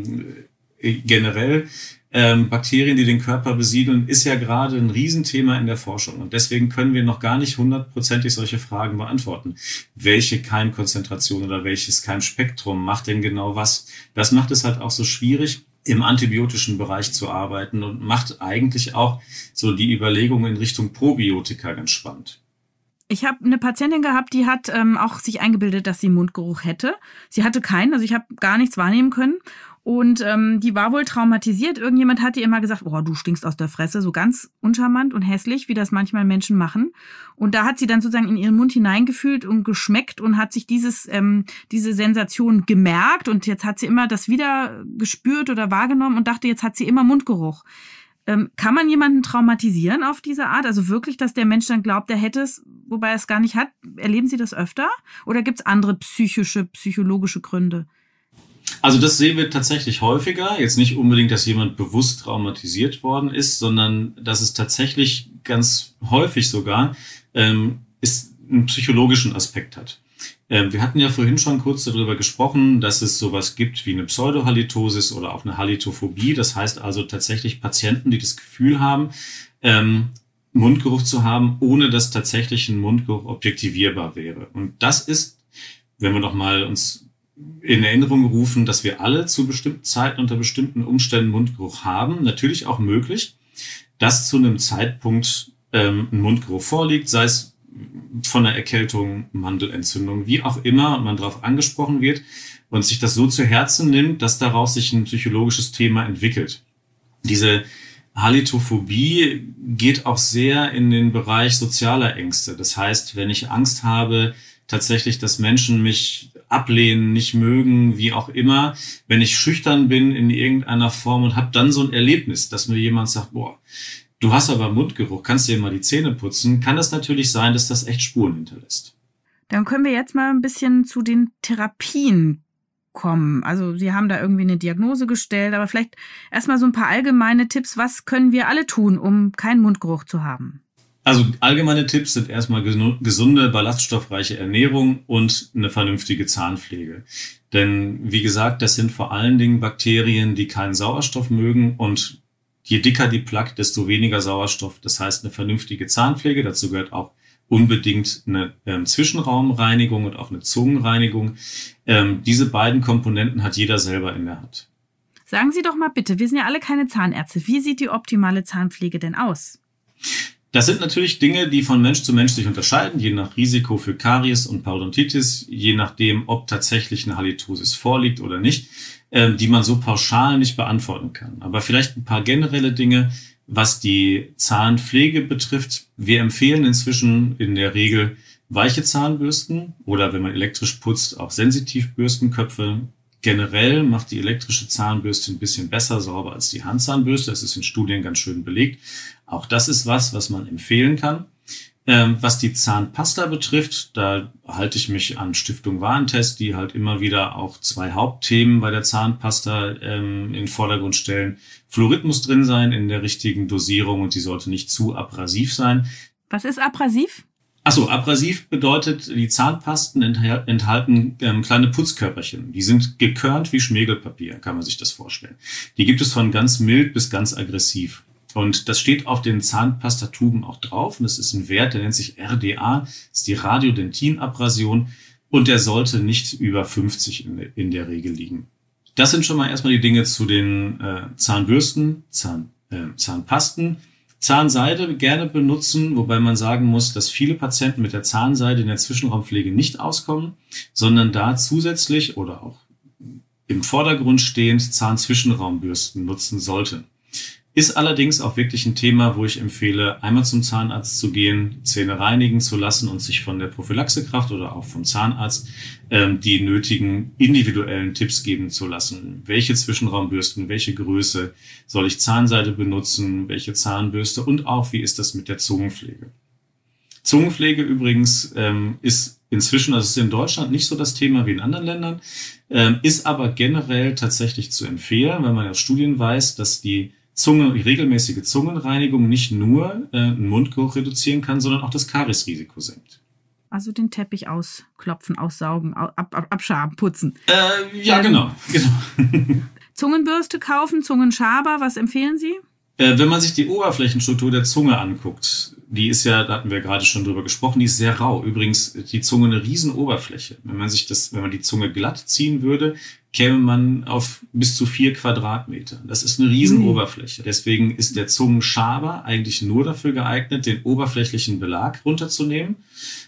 generell Bakterien, die den Körper besiedeln, ist ja gerade ein Riesenthema in der Forschung. Und deswegen können wir noch gar nicht 100%ig solche Fragen beantworten. Welche Keimkonzentration oder welches Keimspektrum macht denn genau was? Das macht es halt auch so schwierig, im antibiotischen Bereich zu arbeiten und macht eigentlich auch so die Überlegungen in Richtung Probiotika ganz spannend. Ich habe eine Patientin gehabt, die hat auch sich eingebildet, dass sie Mundgeruch hätte. Sie hatte keinen, also ich habe gar nichts wahrnehmen können. Und die war wohl traumatisiert. Irgendjemand hat ihr immer gesagt, oh, du stinkst aus der Fresse, so ganz uncharmant und hässlich, wie das manchmal Menschen machen. Und da hat sie dann sozusagen in ihren Mund hineingefühlt und geschmeckt und hat sich diese Sensation gemerkt. Und jetzt hat sie immer das wieder gespürt oder wahrgenommen und dachte, jetzt hat sie immer Mundgeruch. Kann man jemanden traumatisieren auf diese Art? Also wirklich, dass der Mensch dann glaubt, er hätte es, wobei er es gar nicht hat? Erleben Sie das öfter? Oder gibt es andere psychologische Gründe? Also das sehen wir tatsächlich häufiger. Jetzt nicht unbedingt, dass jemand bewusst traumatisiert worden ist, sondern dass es tatsächlich ganz häufig sogar ist einen psychologischen Aspekt hat. Wir hatten ja vorhin schon kurz darüber gesprochen, dass es sowas gibt wie eine Pseudohalitosis oder auch eine Halitophobie. Das heißt also tatsächlich Patienten, die das Gefühl haben, Mundgeruch zu haben, ohne dass tatsächlich ein Mundgeruch objektivierbar wäre. Und das ist, wenn wir nochmal uns in Erinnerung rufen, dass wir alle zu bestimmten Zeiten unter bestimmten Umständen Mundgeruch haben, natürlich auch möglich, dass zu einem Zeitpunkt ein Mundgeruch vorliegt, sei es von einer Erkältung, Mandelentzündung, wie auch immer, und man darauf angesprochen wird und sich das so zu Herzen nimmt, dass daraus sich ein psychologisches Thema entwickelt. Diese Halitophobie geht auch sehr in den Bereich sozialer Ängste. Das heißt, wenn ich Angst habe, tatsächlich, dass Menschen mich ablehnen, nicht mögen, wie auch immer, wenn ich schüchtern bin in irgendeiner Form und habe dann so ein Erlebnis, dass mir jemand sagt, boah, du hast aber Mundgeruch, kannst dir mal die Zähne putzen, kann das natürlich sein, dass das echt Spuren hinterlässt. Dann können wir jetzt mal ein bisschen zu den Therapien kommen. Also Sie haben da irgendwie eine Diagnose gestellt, aber vielleicht erstmal so ein paar allgemeine Tipps. Was können wir alle tun, um keinen Mundgeruch zu haben? Also allgemeine Tipps sind erstmal gesunde, ballaststoffreiche Ernährung und eine vernünftige Zahnpflege. Denn wie gesagt, das sind vor allen Dingen Bakterien, die keinen Sauerstoff mögen und je dicker die Plaque, desto weniger Sauerstoff. Das heißt eine vernünftige Zahnpflege. Dazu gehört auch unbedingt eine Zwischenraumreinigung und auch eine Zungenreinigung. Diese beiden Komponenten hat jeder selber in der Hand. Sagen Sie doch mal bitte, wir sind ja alle keine Zahnärzte. Wie sieht die optimale Zahnpflege denn aus? Das sind natürlich Dinge, die von Mensch zu Mensch sich unterscheiden, je nach Risiko für Karies und Parodontitis, je nachdem, ob tatsächlich eine Halitosis vorliegt oder nicht, die man so pauschal nicht beantworten kann. Aber vielleicht ein paar generelle Dinge, was die Zahnpflege betrifft. Wir empfehlen inzwischen in der Regel weiche Zahnbürsten oder wenn man elektrisch putzt, auch Sensitivbürstenköpfe. Generell macht die elektrische Zahnbürste ein bisschen besser sauber als die Handzahnbürste. Das ist in Studien ganz schön belegt. Auch das ist was man empfehlen kann. Was die Zahnpasta betrifft, da halte ich mich an Stiftung Warentest, die halt immer wieder auch 2 Hauptthemen bei der Zahnpasta in den Vordergrund stellen. Fluorid muss drin sein in der richtigen Dosierung und die sollte nicht zu abrasiv sein. Was ist abrasiv? Achso, abrasiv bedeutet, die Zahnpasten enthalten kleine Putzkörperchen. Die sind gekörnt wie Schmirgelpapier, kann man sich das vorstellen. Die gibt es von ganz mild bis ganz aggressiv. Und das steht auf den Zahnpastatuben auch drauf. Und das ist ein Wert, der nennt sich RDA, das ist die Radiodentinabrasion. Und der sollte nicht über 50 in der Regel liegen. Das sind schon mal erstmal die Dinge zu den Zahnbürsten, Zahnpasten. Zahnseide gerne benutzen, wobei man sagen muss, dass viele Patienten mit der Zahnseide in der Zwischenraumpflege nicht auskommen, sondern da zusätzlich oder auch im Vordergrund stehend Zahnzwischenraumbürsten nutzen sollten. Ist allerdings auch wirklich ein Thema, wo ich empfehle, einmal zum Zahnarzt zu gehen, Zähne reinigen zu lassen und sich von der Prophylaxekraft oder auch vom Zahnarzt die nötigen individuellen Tipps geben zu lassen. Welche Zwischenraumbürsten, welche Größe soll ich Zahnseide benutzen, welche Zahnbürste und auch, wie ist das mit der Zungenpflege. Zungenpflege übrigens ist inzwischen, also ist in Deutschland nicht so das Thema wie in anderen Ländern, ist aber generell tatsächlich zu empfehlen, weil man aus Studien weiß, dass die regelmäßige Zungenreinigung nicht nur einen Mundgeruch reduzieren kann, sondern auch das Kariesrisiko senkt. Also den Teppich ausklopfen, aussaugen, abschaben, putzen. Genau. Zungenbürste kaufen, Zungenschaber, was empfehlen Sie? Wenn man sich die Oberflächenstruktur der Zunge anguckt, die ist ja, da hatten wir gerade schon drüber gesprochen, die ist sehr rau. Übrigens, die Zunge eine Riesenoberfläche. Wenn man die Zunge glatt ziehen würde, käme man auf bis zu 4 Quadratmeter. Das ist eine Riesenoberfläche. Deswegen ist der Zungenschaber eigentlich nur dafür geeignet, den oberflächlichen Belag runterzunehmen.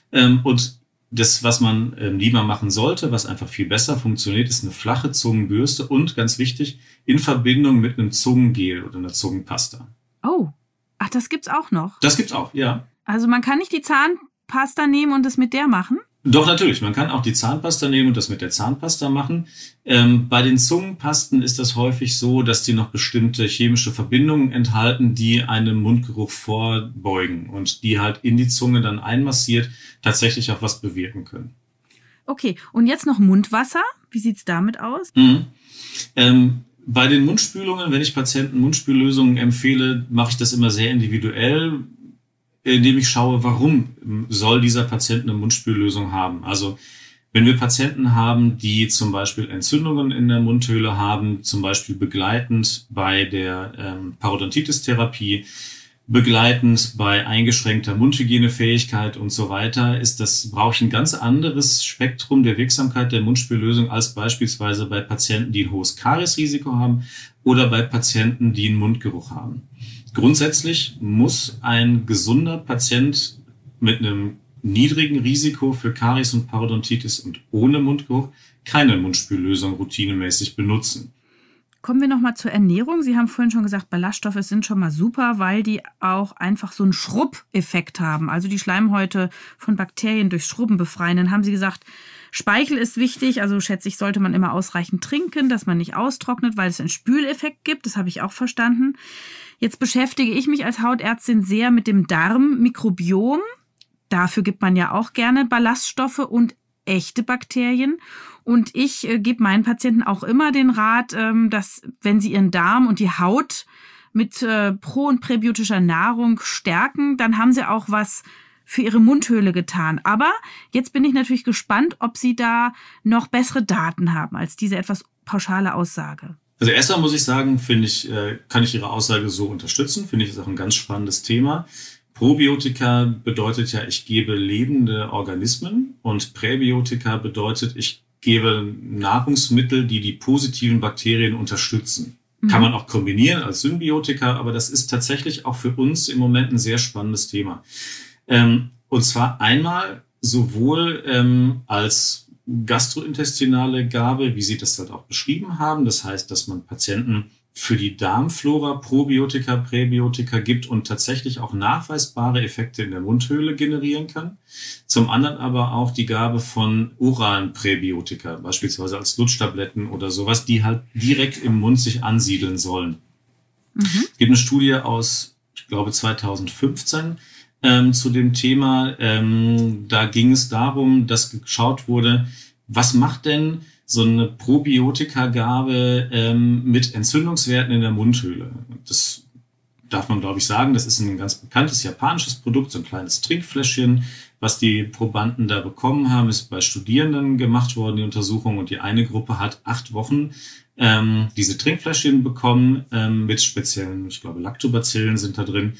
Und das, was man lieber machen sollte, was einfach viel besser funktioniert, ist eine flache Zungenbürste und, ganz wichtig, in Verbindung mit einem Zungengel oder einer Zungenpasta. Oh, ach, das gibt's auch noch? Das gibt's auch, ja. Also man kann nicht die Zahnpasta nehmen und das mit der machen? Doch, natürlich. Man kann auch die Zahnpasta nehmen und das mit der Zahnpasta machen. Bei den Zungenpasten ist das häufig so, dass die noch bestimmte chemische Verbindungen enthalten, die einem Mundgeruch vorbeugen und die halt in die Zunge dann einmassiert tatsächlich auch was bewirken können. Okay, und jetzt noch Mundwasser. Wie sieht's damit aus? Bei den Mundspülungen, wenn ich Patienten Mundspüllösungen empfehle, mache ich das immer sehr individuell, indem ich schaue, warum soll dieser Patient eine Mundspüllösung haben. Also wenn wir Patienten haben, die zum Beispiel Entzündungen in der Mundhöhle haben, zum Beispiel begleitend bei der Parodontitis-Therapie, begleitend bei eingeschränkter Mundhygienefähigkeit und so weiter, brauche ich ein ganz anderes Spektrum der Wirksamkeit der Mundspüllösung als beispielsweise bei Patienten, die ein hohes Kariesrisiko haben oder bei Patienten, die einen Mundgeruch haben. Grundsätzlich muss ein gesunder Patient mit einem niedrigen Risiko für Karies und Parodontitis und ohne Mundgeruch keine Mundspüllösung routinemäßig benutzen. Kommen wir nochmal zur Ernährung. Sie haben vorhin schon gesagt, Ballaststoffe sind schon mal super, weil die auch einfach so einen Schrubbeffekt haben. Also die Schleimhäute von Bakterien durch Schrubben befreien. Dann haben Sie gesagt, Speichel ist wichtig. Also schätze ich, sollte man immer ausreichend trinken, dass man nicht austrocknet, weil es einen Spüleffekt gibt. Das habe ich auch verstanden. Jetzt beschäftige ich mich als Hautärztin sehr mit dem Darmmikrobiom. Dafür gibt man ja auch gerne Ballaststoffe und echte Bakterien. Und ich gebe meinen Patienten auch immer den Rat, dass wenn sie ihren Darm und die Haut mit pro- und präbiotischer Nahrung stärken, dann haben sie auch was für ihre Mundhöhle getan. Aber jetzt bin ich natürlich gespannt, ob Sie da noch bessere Daten haben als diese etwas pauschale Aussage. Also erstmal muss ich sagen, kann ich Ihre Aussage so unterstützen. Finde ich, ist auch ein ganz spannendes Thema. Probiotika bedeutet ja, ich gebe lebende Organismen und Präbiotika bedeutet, ich gebe Nahrungsmittel, die die positiven Bakterien unterstützen. Kann man auch kombinieren als Symbiotika, aber das ist tatsächlich auch für uns im Moment ein sehr spannendes Thema. Und zwar einmal sowohl als gastrointestinale Gabe, wie Sie das halt auch beschrieben haben. Das heißt, dass man Patienten für die Darmflora Probiotika, Präbiotika gibt und tatsächlich auch nachweisbare Effekte in der Mundhöhle generieren kann. Zum anderen aber auch die Gabe von oralen Präbiotika, beispielsweise als Lutschtabletten oder sowas, die halt direkt im Mund sich ansiedeln sollen. Es gibt eine Studie aus, ich glaube, 2015 zu dem Thema. Da ging es darum, dass geschaut wurde, was macht denn so eine Probiotika-Gabe mit Entzündungswerten in der Mundhöhle. Das darf man, glaube ich, sagen. Das ist ein ganz bekanntes japanisches Produkt, so ein kleines Trinkfläschchen. Was die Probanden da bekommen haben, ist bei Studierenden gemacht worden, die Untersuchung. Und die eine Gruppe hat 8 Wochen diese Trinkfläschchen bekommen mit speziellen, ich glaube, Lactobacillen sind da drin.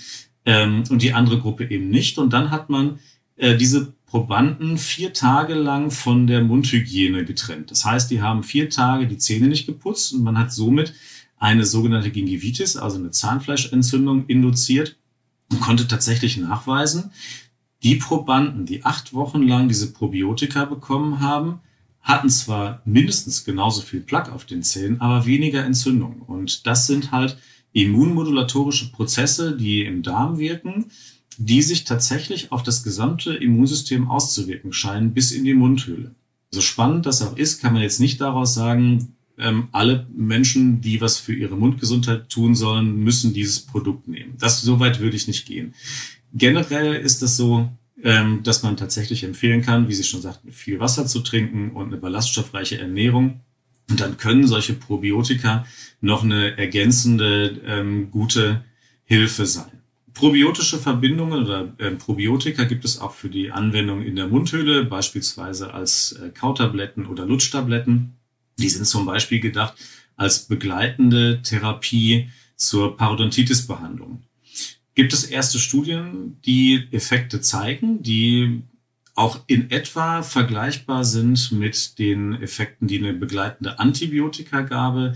Und die andere Gruppe eben nicht. Und dann hat man diese Probanden 4 Tage lang von der Mundhygiene getrennt. Das heißt, die haben 4 Tage die Zähne nicht geputzt und man hat somit eine sogenannte Gingivitis, also eine Zahnfleischentzündung, induziert und konnte tatsächlich nachweisen, die Probanden, die 8 Wochen lang diese Probiotika bekommen haben, hatten zwar mindestens genauso viel Plaque auf den Zähnen, aber weniger Entzündung. Und das sind halt immunmodulatorische Prozesse, die im Darm wirken, die sich tatsächlich auf das gesamte Immunsystem auszuwirken scheinen, bis in die Mundhöhle. So spannend das auch ist, kann man jetzt nicht daraus sagen, alle Menschen, die was für ihre Mundgesundheit tun sollen, müssen dieses Produkt nehmen. So weit würde ich nicht gehen. Generell ist es so, dass man tatsächlich empfehlen kann, wie Sie schon sagten, viel Wasser zu trinken und eine ballaststoffreiche Ernährung. Und dann können solche Probiotika noch eine ergänzende, gute Hilfe sein. Probiotische Verbindungen oder Probiotika gibt es auch für die Anwendung in der Mundhöhle, beispielsweise als Kautabletten oder Lutschtabletten. Die sind zum Beispiel gedacht als begleitende Therapie zur Parodontitis-Behandlung. Gibt es erste Studien, die Effekte zeigen, die auch in etwa vergleichbar sind mit den Effekten, die eine begleitende Antibiotikagabe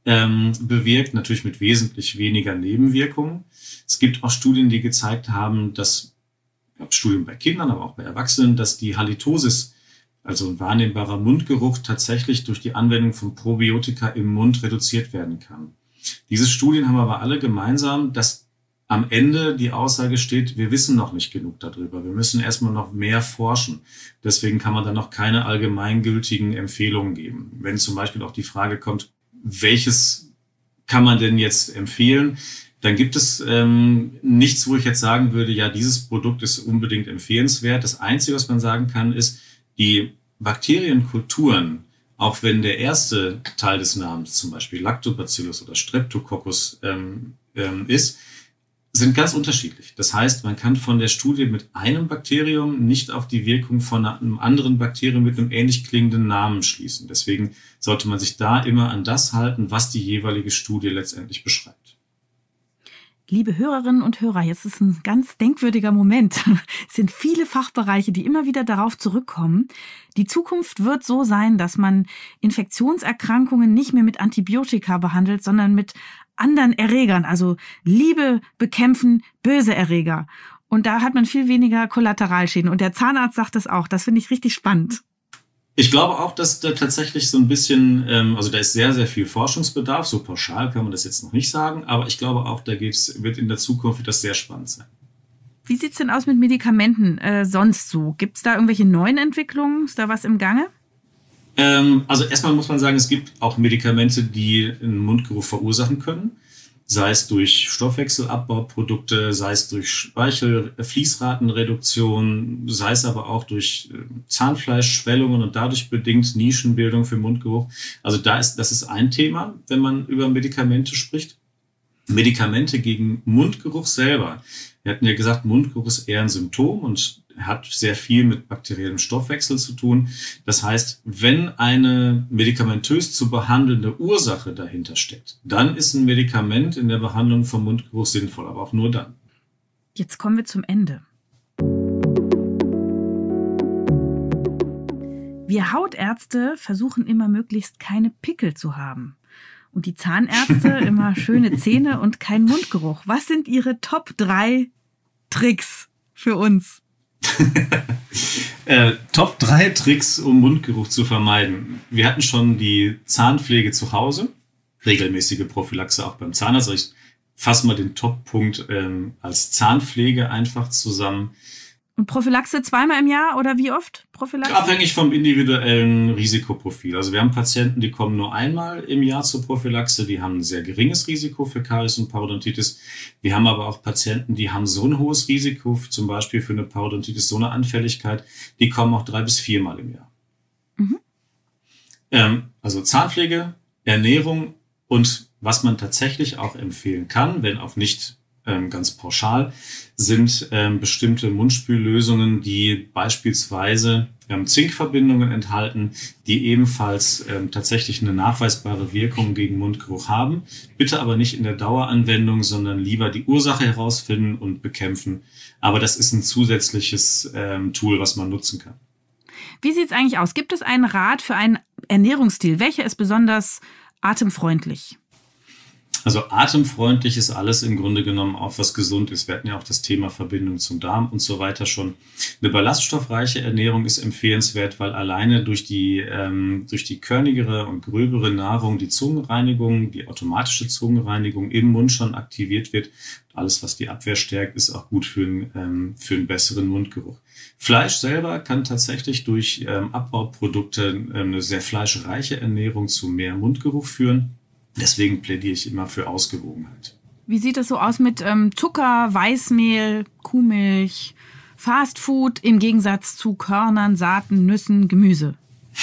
bewirkt, natürlich mit wesentlich weniger Nebenwirkungen. Es gibt auch Studien, die gezeigt haben, dass Studien bei Kindern, aber auch bei Erwachsenen, dass die Halitosis, also ein wahrnehmbarer Mundgeruch, tatsächlich durch die Anwendung von Probiotika im Mund reduziert werden kann. Diese Studien haben aber alle gemeinsam, dass am Ende die Aussage steht, wir wissen noch nicht genug darüber. Wir müssen erstmal noch mehr forschen. Deswegen kann man dann noch keine allgemeingültigen Empfehlungen geben. Wenn zum Beispiel auch die Frage kommt, welches kann man denn jetzt empfehlen, dann gibt es nichts, wo ich jetzt sagen würde, ja, dieses Produkt ist unbedingt empfehlenswert. Das Einzige, was man sagen kann, ist, die Bakterienkulturen, auch wenn der erste Teil des Namens, zum Beispiel Lactobacillus oder Streptococcus ist, sind ganz unterschiedlich. Das heißt, man kann von der Studie mit einem Bakterium nicht auf die Wirkung von einem anderen Bakterium mit einem ähnlich klingenden Namen schließen. Deswegen sollte man sich da immer an das halten, was die jeweilige Studie letztendlich beschreibt. Liebe Hörerinnen und Hörer, jetzt ist ein ganz denkwürdiger Moment. Es sind viele Fachbereiche, die immer wieder darauf zurückkommen. Die Zukunft wird so sein, dass man Infektionserkrankungen nicht mehr mit Antibiotika behandelt, sondern mit anderen Erregern. Also Liebe bekämpfen böse Erreger. Und da hat man viel weniger Kollateralschäden. Und der Zahnarzt sagt das auch. Das finde ich richtig spannend. Ich glaube auch, dass da tatsächlich so ein bisschen, also da ist sehr, sehr viel Forschungsbedarf. So pauschal kann man das jetzt noch nicht sagen. Aber ich glaube auch, wird in der Zukunft das sehr spannend sein. Wie sieht's denn aus mit Medikamenten sonst so? Gibt es da irgendwelche neuen Entwicklungen? Ist da was im Gange? Also erstmal muss man sagen, es gibt auch Medikamente, die einen Mundgeruch verursachen können. Sei es durch Stoffwechselabbauprodukte, sei es durch Fließratenreduktion, sei es aber auch durch Zahnfleischschwellungen und dadurch bedingt Nischenbildung für Mundgeruch. Also das ist ein Thema, wenn man über Medikamente spricht. Medikamente gegen Mundgeruch selber. Wir hatten ja gesagt, Mundgeruch ist eher ein Symptom und hat sehr viel mit bakteriellem Stoffwechsel zu tun. Das heißt, wenn eine medikamentös zu behandelnde Ursache dahinter steckt, dann ist ein Medikament in der Behandlung vom Mundgeruch sinnvoll, aber auch nur dann. Jetzt kommen wir zum Ende. Wir Hautärzte versuchen immer möglichst keine Pickel zu haben. Und die Zahnärzte immer schöne Zähne und kein Mundgeruch. Was sind Ihre Top 3 Tricks für uns? Top 3 Tricks, um Mundgeruch zu vermeiden. Wir hatten schon die Zahnpflege zu Hause, regelmäßige Prophylaxe auch beim Zahnarzt. Also ich fasse mal den Top-Punkt als Zahnpflege einfach zusammen. Und Prophylaxe 2-mal im Jahr oder wie oft Prophylaxe? Abhängig vom individuellen Risikoprofil. Also wir haben Patienten, die kommen nur einmal im Jahr zur Prophylaxe, die haben ein sehr geringes Risiko für Karies und Parodontitis. Wir haben aber auch Patienten, die haben so ein hohes Risiko, zum Beispiel für eine Parodontitis, so eine Anfälligkeit, die kommen auch 3 bis 4-mal im Jahr. Mhm. Also Zahnpflege, Ernährung und was man tatsächlich auch empfehlen kann, wenn auch nicht ganz pauschal, sind bestimmte Mundspüllösungen, die beispielsweise Zinkverbindungen enthalten, die ebenfalls tatsächlich eine nachweisbare Wirkung gegen Mundgeruch haben. Bitte aber nicht in der Daueranwendung, sondern lieber die Ursache herausfinden und bekämpfen. Aber das ist ein zusätzliches Tool, was man nutzen kann. Wie sieht es eigentlich aus? Gibt es einen Rat für einen Ernährungsstil? Welcher ist besonders atemfreundlich? Also atemfreundlich ist alles im Grunde genommen auch, was gesund ist. Wir hatten ja auch das Thema Verbindung zum Darm und so weiter schon. Eine ballaststoffreiche Ernährung ist empfehlenswert, weil alleine durch die körnigere und gröbere Nahrung die Zungenreinigung, die automatische Zungenreinigung im Mund schon aktiviert wird. Alles, was die Abwehr stärkt, ist auch gut für einen besseren Mundgeruch. Fleisch selber kann tatsächlich durch Abbauprodukte eine sehr fleischreiche Ernährung zu mehr Mundgeruch führen. Deswegen plädiere ich immer für Ausgewogenheit. Wie sieht es so aus mit Zucker, Weißmehl, Kuhmilch, Fastfood im Gegensatz zu Körnern, Saaten, Nüssen, Gemüse?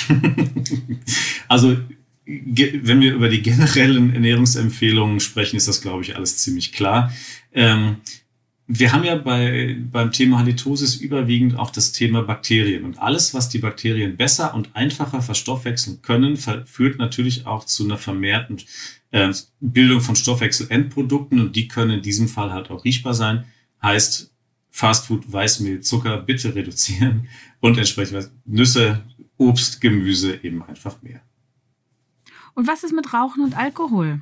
Also wenn wir über die generellen Ernährungsempfehlungen sprechen, ist das, glaube ich, alles ziemlich klar. Wir haben ja beim Thema Halitosis überwiegend auch das Thema Bakterien. Und alles, was die Bakterien besser und einfacher verstoffwechseln können, führt natürlich auch zu einer vermehrten Bildung von Stoffwechselendprodukten. Und die können in diesem Fall halt auch riechbar sein. Heißt, Fastfood, Weißmehl, Zucker bitte reduzieren und entsprechend Nüsse, Obst, Gemüse eben einfach mehr. Und was ist mit Rauchen und Alkohol?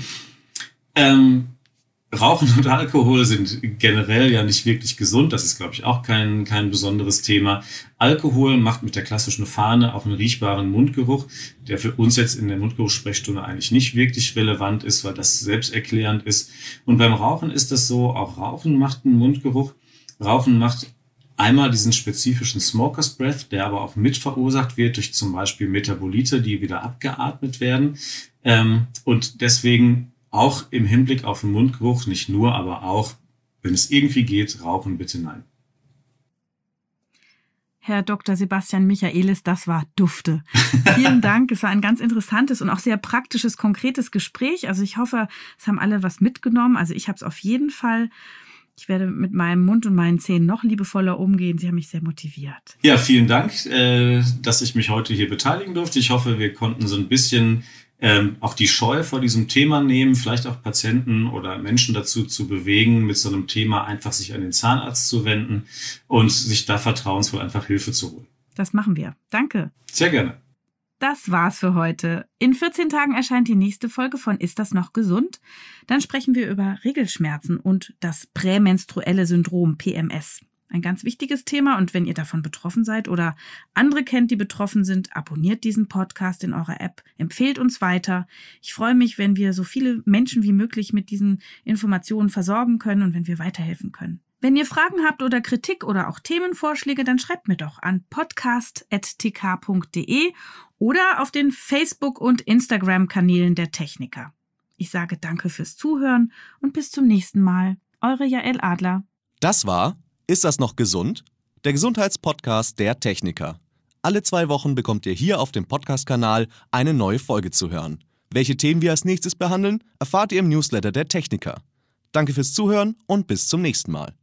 Rauchen und Alkohol sind generell ja nicht wirklich gesund. Das ist, glaube ich, auch kein besonderes Thema. Alkohol macht mit der klassischen Fahne auch einen riechbaren Mundgeruch, der für uns jetzt in der Mundgeruchssprechstunde eigentlich nicht wirklich relevant ist, weil das selbsterklärend ist. Und beim Rauchen ist das so, auch Rauchen macht einen Mundgeruch. Rauchen macht einmal diesen spezifischen Smoker's Breath, der aber auch mit verursacht wird durch zum Beispiel Metabolite, die wieder abgeatmet werden. Und deswegen auch im Hinblick auf den Mundgeruch, nicht nur, aber auch, wenn es irgendwie geht, rauchen bitte nein. Herr Dr. Sebastian Michaelis, das war dufte. Vielen Dank. Es war ein ganz interessantes und auch sehr praktisches, konkretes Gespräch. Also ich hoffe, es haben alle was mitgenommen. Also ich habe es auf jeden Fall. Ich werde mit meinem Mund und meinen Zähnen noch liebevoller umgehen. Sie haben mich sehr motiviert. Ja, vielen Dank, dass ich mich heute hier beteiligen durfte. Ich hoffe, wir konnten so ein bisschen auch die Scheu vor diesem Thema nehmen, vielleicht auch Patienten oder Menschen dazu zu bewegen, mit so einem Thema einfach sich an den Zahnarzt zu wenden und sich da vertrauensvoll einfach Hilfe zu holen. Das machen wir. Danke. Sehr gerne. Das war's für heute. In 14 Tagen erscheint die nächste Folge von Ist das noch gesund? Dann sprechen wir über Regelschmerzen und das prämenstruelle Syndrom PMS. Ein ganz wichtiges Thema und wenn ihr davon betroffen seid oder andere kennt, die betroffen sind, abonniert diesen Podcast in eurer App, empfehlt uns weiter. Ich freue mich, wenn wir so viele Menschen wie möglich mit diesen Informationen versorgen können und wenn wir weiterhelfen können. Wenn ihr Fragen habt oder Kritik oder auch Themenvorschläge, dann schreibt mir doch an podcast@tk.de oder auf den Facebook- und Instagram-Kanälen der Techniker. Ich sage danke fürs Zuhören und bis zum nächsten Mal. Eure Jael Adler. Das war Ist das noch gesund? Der Gesundheitspodcast der Techniker. Alle 2 Wochen bekommt ihr hier auf dem Podcast-Kanal eine neue Folge zu hören. Welche Themen wir als nächstes behandeln, erfahrt ihr im Newsletter der Techniker. Danke fürs Zuhören und bis zum nächsten Mal.